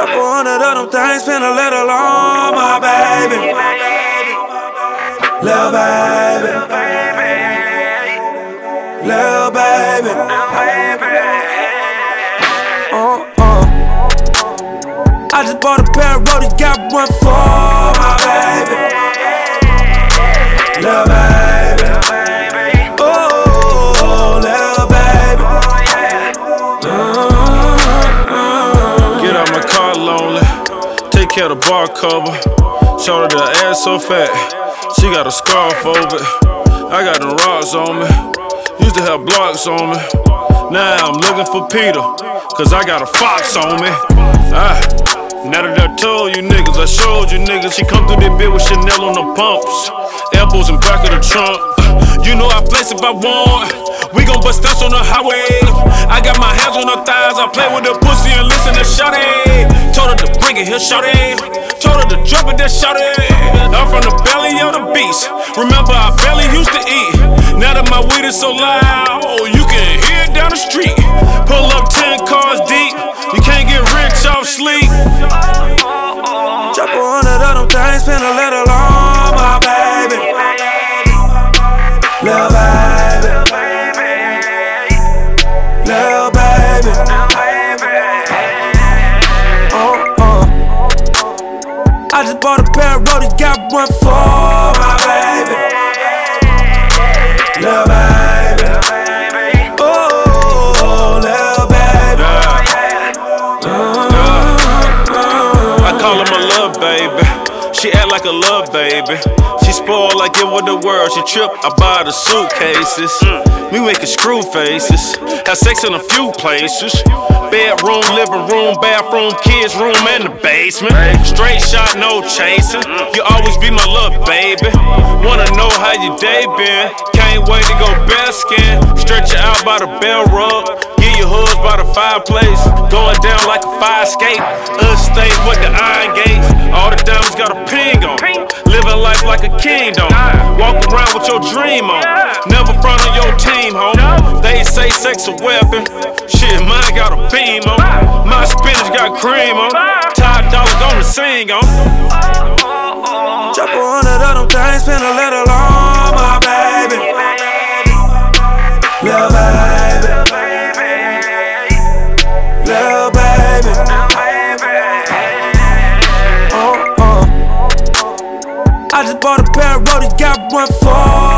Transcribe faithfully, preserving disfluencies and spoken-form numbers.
Drop a hundred of them things, spend a little on my baby. Lil' baby, lil' baby, uh, uh. I just bought a pair of roadies, got one for my baby. Lil' baby, oh, lil' baby. uh, Get out my car lonely, take care of the bar cover. Show her the ass so fat, she got a scarf over it. I got them rocks on me, used to have blocks on me. Now I'm looking for Peter, cause I got a fox on me. Ah, now that I told you niggas, I showed you niggas. She come through that bit with Chanel on the pumps, elbows in back of the trunk. You know I flex if I want, we gon' bust us on the highway. I got my hands on her thighs, I play with the pussy and listen to shawty. Told her to bring it here, shawty. Told her to drop it, that shawty. I'm from the belly of the beast. Remember I barely used to eat. Now that my weed is so loud, you can hear it down the street. Pull up ten cars deep, you can't get rich off sleep. Drop a hundred of them things, spend a little on my baby. Lil' baby, lil' baby, uh, uh. I just bought a pair of roadies, got one for my baby. Lil' baby, oh, lil' baby. I call her my love baby, she act like a love baby. She spoiled like it was the world. She trip, I buy the suitcases. We making screw faces. Have sex in a few places. Bedroom, living room, bathroom, kids room, and the basement. Straight shot, no chasing. You always be my love baby. Wanna know how your day been? Can't wait to go basking. Stretch you out by the bell rug. Give you hugs by the fireplace. Going down like a fire escape. Estate with the iron gates. All the diamonds got a ping on. Living life like a kingdom. Walk around with your dream on. Never front on your team, home. They say sex a weapon. Shit, mine got a beam on. My spinach got cream on. Top dog gonna sing on. Drop a hundred of them things, spend a little on my baby. Lil' baby, lil' baby, uh, uh. I just bought a pair of roadies, got one for